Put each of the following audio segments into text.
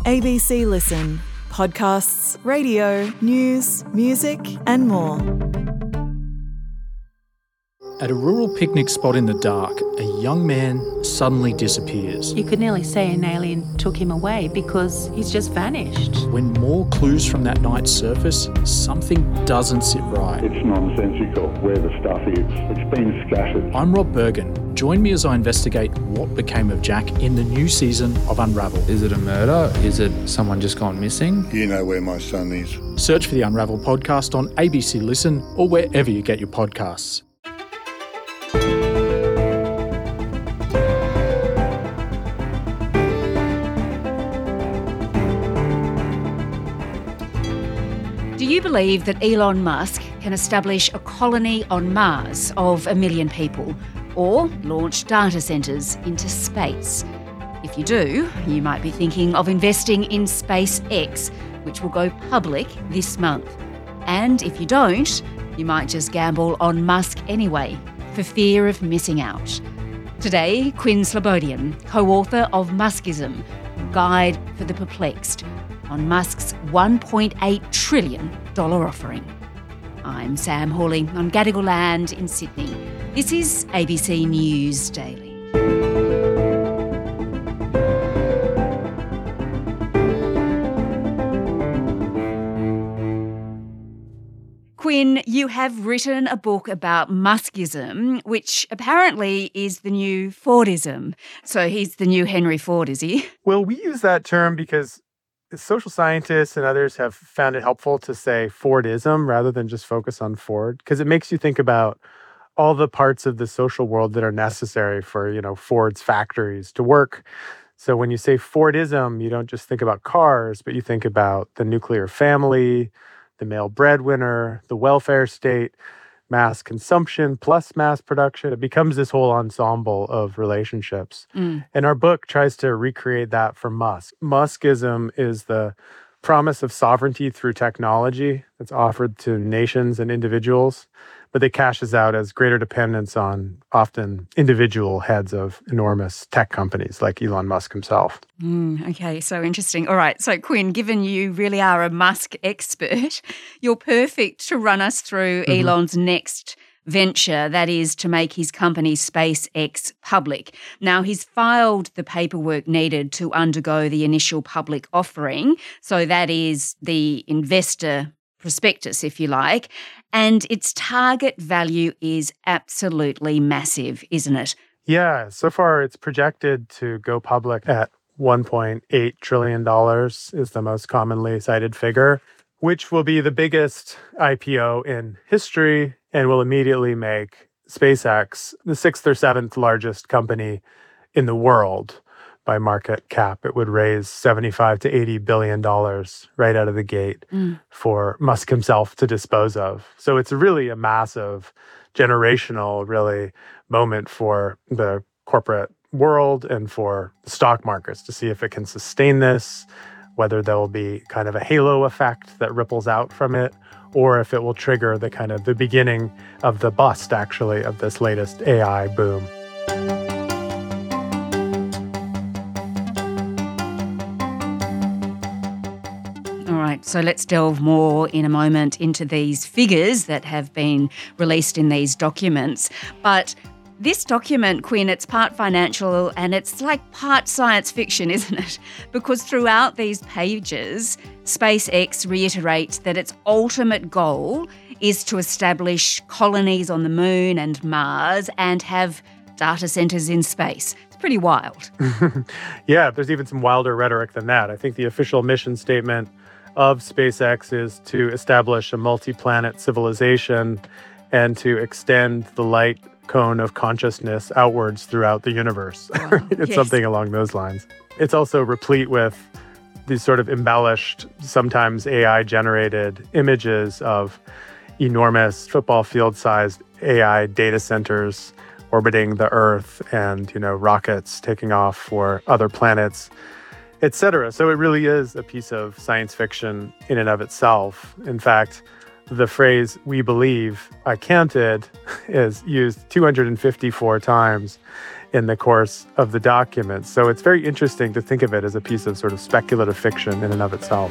ABC Listen. Podcasts, radio, news, music and more. At a rural picnic spot in the dark, a young man suddenly disappears. You could nearly say an alien took him away because he's just vanished. When more clues from that night surface, something doesn't sit right. It's nonsensical where the stuff is. It's been scattered. I'm Rob Bergen. Join me as I investigate what became of Jack in the new season of Unravel. Is it a murder? Is it someone just gone missing? You know where my son is. Search for the Unravel podcast on ABC Listen or wherever you get your podcasts. Do you believe that Elon Musk can establish a colony on Mars of 1 million people or launch data centres into space? If you do, you might be thinking of investing in SpaceX, which will go public this month. And if you don't, you might just gamble on Musk anyway, for fear of missing out. Today, Quinn Slobodian, co-author of Muskism, Guide for the Perplexed, on Musk's $1.8 trillion offering. I'm Sam Hawley on Gadigal land in Sydney. This is ABC News Daily. Quinn, you have written a book about Muskism, which apparently is the new Fordism. So he's the new Henry Ford, is he? Well, we use that term because social scientists and others have found it helpful to say Fordism rather than just focus on Ford, because it makes you think about all the parts of the social world that are necessary for, Ford's factories to work. So when you say Fordism, you don't just think about cars, but you think about the nuclear family, the male breadwinner, the welfare state, mass consumption plus mass production. It becomes this whole ensemble of relationships. And our book tries to recreate that for Musk. Muskism is the promise of sovereignty through technology that's offered to nations and individuals, but it cashes out as greater dependence on often individual heads of enormous tech companies like Elon Musk himself. Okay, so interesting. All right, so Quinn, given you really are a Musk expert, you're perfect to run us through Elon's next venture, that is to make his company SpaceX public. Now, he's filed the paperwork needed to undergo the initial public offering, so that is the investor prospectus, if you like, and its target value is absolutely massive, isn't it? Yeah, so far it's projected to go public at $1.8 trillion is the most commonly cited figure, which will be the biggest IPO in history and will immediately make SpaceX the 6th or 7th largest company in the world by market cap. It would raise $75 to $80 billion right out of the gate for Musk himself to dispose of. So it's really a massive generational, really, moment for the corporate world and for the stock markets to see if it can sustain this, whether there will be kind of a halo effect that ripples out from it, or if it will trigger the kind of the beginning of the bust, actually, of this latest AI boom. All right, so let's delve more in a moment into these figures that have been released in these documents. But this document, Quinn, it's part financial and it's like part science fiction, isn't it? Because throughout these pages, SpaceX reiterates that its ultimate goal is to establish colonies on the moon and Mars and have data centers in space. It's pretty wild. Yeah, there's even some wilder rhetoric than that. I think the official mission statement of SpaceX is to establish a multi-planet civilization and to extend the light cone of consciousness outwards throughout the universe. Wow. It's something along those lines. It's also replete with these sort of embellished, sometimes AI-generated images of enormous football field-sized AI data centers orbiting the Earth and, rockets taking off for other planets, etc. So it really is a piece of science fiction in and of itself. In fact, the phrase, "we believe," I counted, is used 254 times in the course of the document. So it's very interesting to think of it as a piece of sort of speculative fiction in and of itself.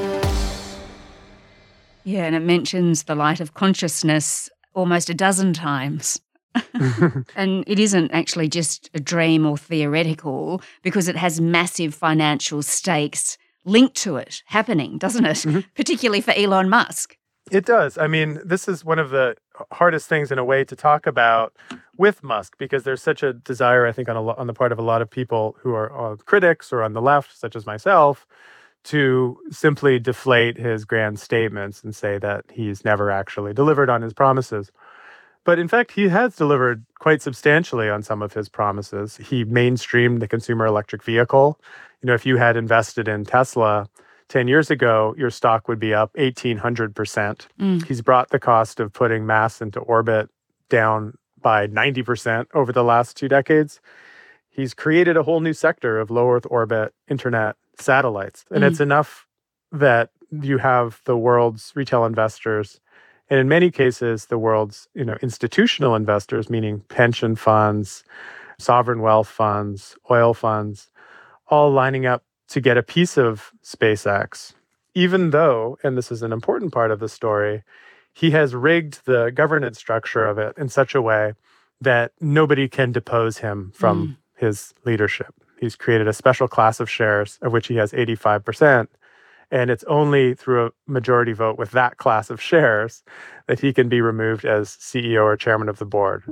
Yeah, and it mentions the light of consciousness almost a dozen times. And it isn't actually just a dream or theoretical, because it has massive financial stakes linked to it happening, doesn't it? Mm-hmm. Particularly for Elon Musk. It does. I mean, this is one of the hardest things in a way to talk about with Musk, because there's such a desire, I think, on the part of a lot of people who are critics or on the left, such as myself, to simply deflate his grand statements and say that he's never actually delivered on his promises. But in fact, he has delivered quite substantially on some of his promises. He mainstreamed the consumer electric vehicle. You know, if you had invested in Tesla 10 years ago, your stock would be up 1,800%. He's brought the cost of putting mass into orbit down by 90% over the last 2 decades. He's created a whole new sector of low Earth orbit internet satellites. And it's enough that you have the world's retail investors, and in many cases, the world's institutional investors, meaning pension funds, sovereign wealth funds, oil funds, all lining up to get a piece of SpaceX, even though, and this is an important part of the story, he has rigged the governance structure of it in such a way that nobody can depose him from his leadership. He's created a special class of shares, of which he has 85%, and it's only through a majority vote with that class of shares that he can be removed as CEO or chairman of the board.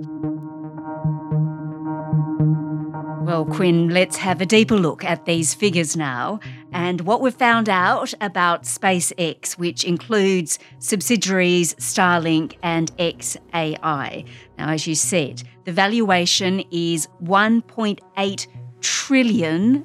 Well, Quinn, let's have a deeper look at these figures now and what we've found out about SpaceX, which includes subsidiaries Starlink and xAI. Now, as you said, the valuation is $1.8 trillion.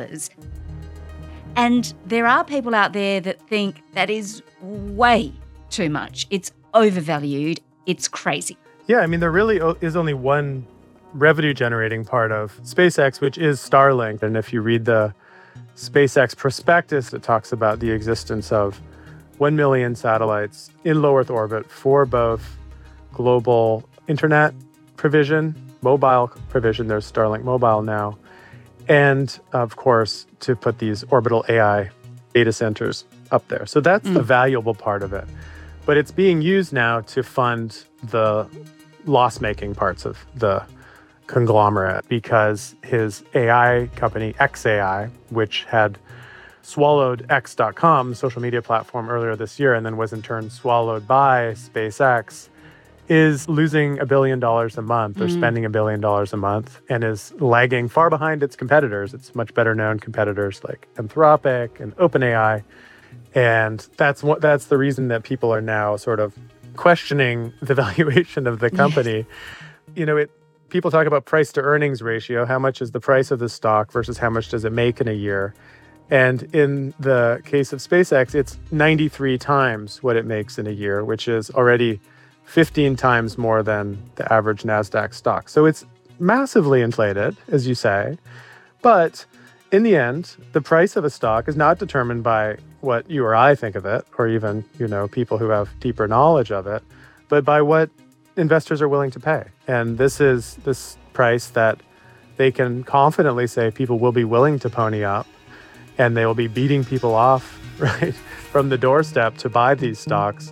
And there are people out there that think that is way too much. It's overvalued. It's crazy. Yeah, I mean, there really is only one revenue-generating part of SpaceX, which is Starlink. And if you read the SpaceX prospectus, it talks about the existence of 1 million satellites in low Earth orbit for both global internet provision, mobile provision, there's Starlink Mobile now, and of course, to put these orbital AI data centers up there. So that's the valuable part of it. But it's being used now to fund the loss-making parts of the conglomerate, because his AI company, xAI, which had swallowed X.com, the social media platform, earlier this year, and then was in turn swallowed by SpaceX, is losing $1 billion a month, or spending $1 billion a month, and is lagging far behind its competitors, its much better known competitors like Anthropic and OpenAI. And that's the reason that people are now sort of questioning the valuation of the company. Yes. People talk about price to earnings ratio. How much is the price of the stock versus how much does it make in a year? And in the case of SpaceX, it's 93 times what it makes in a year, which is already 15 times more than the average NASDAQ stock. So it's massively inflated, as you say. But in the end, the price of a stock is not determined by what you or I think of it, or even, people who have deeper knowledge of it, but by what investors are willing to pay. And this is this price that they can confidently say people will be willing to pony up, and they will be beating people off, right, from the doorstep to buy these stocks.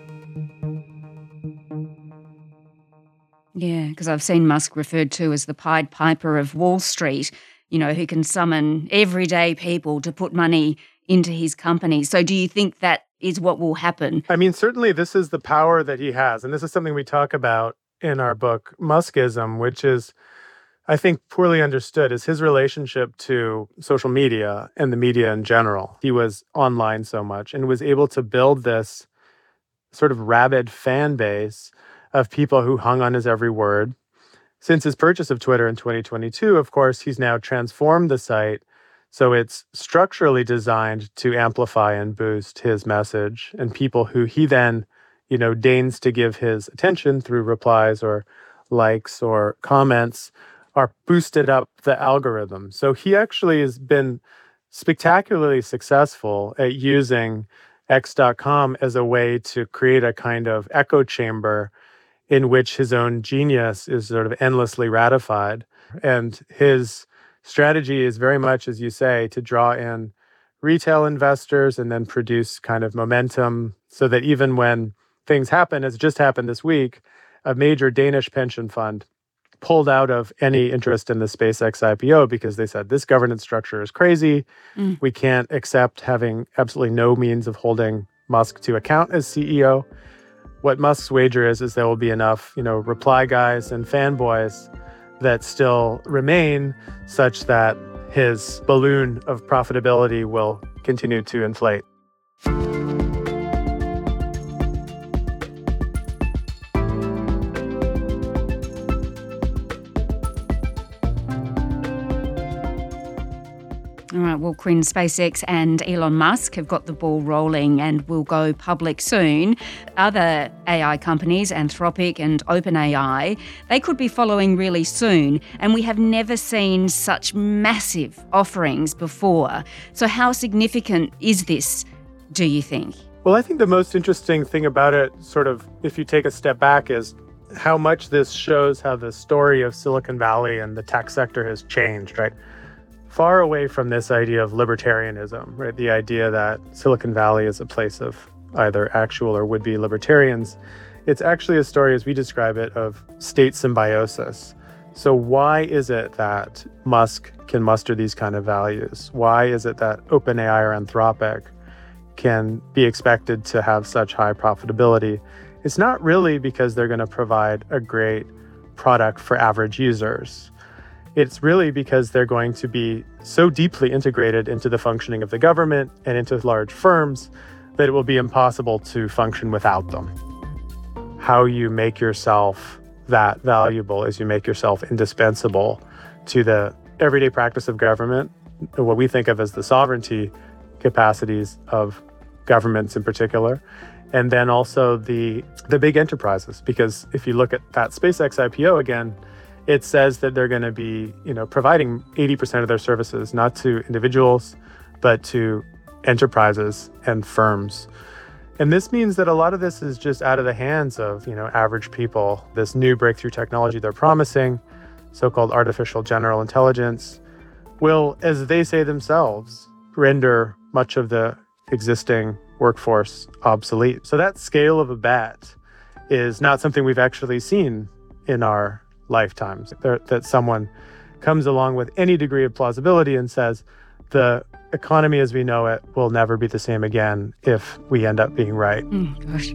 Yeah, because I've seen Musk referred to as the Pied Piper of Wall Street, who can summon everyday people to put money into his company. So do you think that is what will happen? I mean, certainly this is the power that he has. And this is something we talk about in our book, Muskism, which is, I think, poorly understood, is his relationship to social media and the media in general. He was online so much and was able to build this sort of rabid fan base of people who hung on his every word. Since his purchase of Twitter in 2022, of course, he's now transformed the site so it's structurally designed to amplify and boost his message, and people who he then, deigns to give his attention through replies or likes or comments are boosted up the algorithm. So he actually has been spectacularly successful at using X.com as a way to create a kind of echo chamber in which his own genius is sort of endlessly ratified. And his strategy is very much, as you say, to draw in retail investors and then produce kind of momentum so that even when things happen, as just happened this week, a major Danish pension fund pulled out of any interest in the SpaceX IPO because they said this governance structure is crazy. We can't accept having absolutely no means of holding Musk to account as CEO. What Musk's wager is there will be enough, reply guys and fanboys that still remain such that his balloon of profitability will continue to inflate. All right, well, Quinn, SpaceX and Elon Musk have got the ball rolling and will go public soon. Other AI companies, Anthropic and OpenAI, they could be following really soon, and we have never seen such massive offerings before. So how significant is this, do you think? Well, I think the most interesting thing about it, sort of, if you take a step back, is how much this shows how the story of Silicon Valley and the tech sector has changed, right? Far away from this idea of libertarianism, right? The idea that Silicon Valley is a place of either actual or would-be libertarians. It's actually a story, as we describe it, of state symbiosis. So why is it that Musk can muster these kind of values? Why is it that OpenAI or Anthropic can be expected to have such high profitability? It's not really because they're going to provide a great product for average users. It's really because they're going to be so deeply integrated into the functioning of the government and into large firms that it will be impossible to function without them. How you make yourself that valuable is you make yourself indispensable to the everyday practice of government, what we think of as the sovereignty capacities of governments in particular, and then also the big enterprises. Because if you look at that SpaceX IPO again, it says that they're going to be, providing 80% of their services, not to individuals, but to enterprises and firms. And this means that a lot of this is just out of the hands of, average people. This new breakthrough technology they're promising, so-called artificial general intelligence, will, as they say themselves, render much of the existing workforce obsolete. So that scale of a bet is not something we've actually seen in our lifetimes, that someone comes along with any degree of plausibility and says the economy as we know it will never be the same again if we end up being right. Gosh.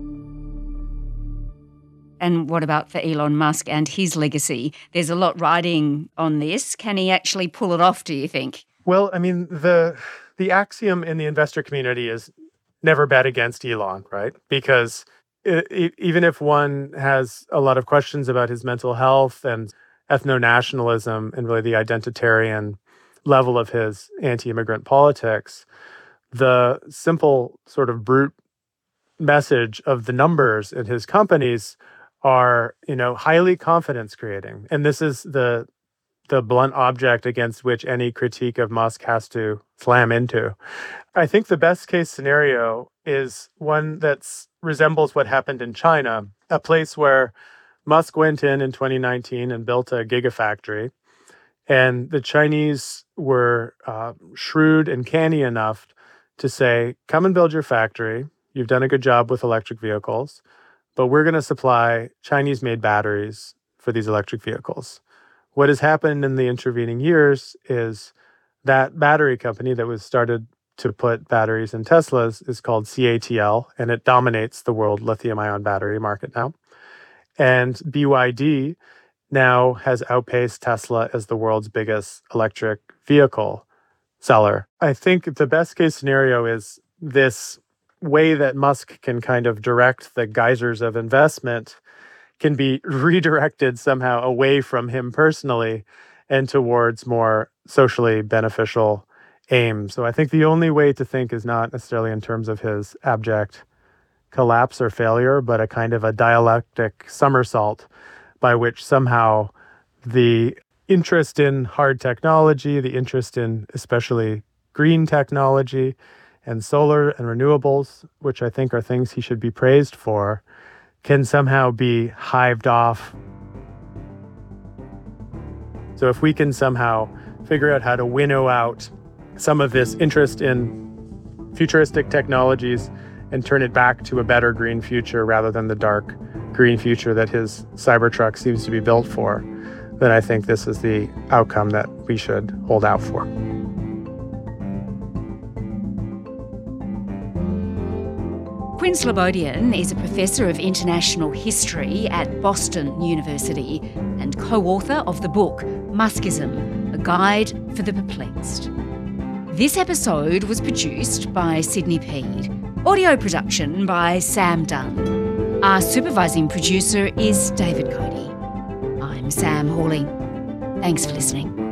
And what about for Elon Musk and his legacy? There's a lot riding on this. Can he actually pull it off, do you think? Well, I mean, the axiom in the investor community is never bet against Elon, right? Because even if one has a lot of questions about his mental health and ethno-nationalism and really the identitarian level of his anti-immigrant politics, the simple sort of brute message of the numbers in his companies are, highly confidence creating. And this is the blunt object against which any critique of Musk has to slam into. I think the best case scenario is one that resembles what happened in China, a place where Musk went in 2019 and built a gigafactory. And the Chinese were shrewd and canny enough to say, come and build your factory. You've done a good job with electric vehicles, but we're going to supply Chinese-made batteries for these electric vehicles. What has happened in the intervening years is that battery company that was started to put batteries in Teslas is called CATL, and it dominates the world lithium-ion battery market now. And BYD now has outpaced Tesla as the world's biggest electric vehicle seller. I think the best case scenario is this way that Musk can kind of direct the geysers of investment can be redirected somehow away from him personally and towards more socially beneficial aims. So I think the only way to think is not necessarily in terms of his abject collapse or failure, but a kind of a dialectic somersault by which somehow the interest in hard technology, the interest in especially green technology and solar and renewables, which I think are things he should be praised for, can somehow be hived off. So if we can somehow figure out how to winnow out some of this interest in futuristic technologies and turn it back to a better green future rather than the dark green future that his Cybertruck seems to be built for, then I think this is the outcome that we should hold out for. Quinn Slobodian is a professor of international history at Boston University and co-author of the book Muskism, A Guide for the Perplexed. This episode was produced by Sydney Peed. Audio production by Sam Dunn. Our supervising producer is David Cody. I'm Sam Hawley. Thanks for listening.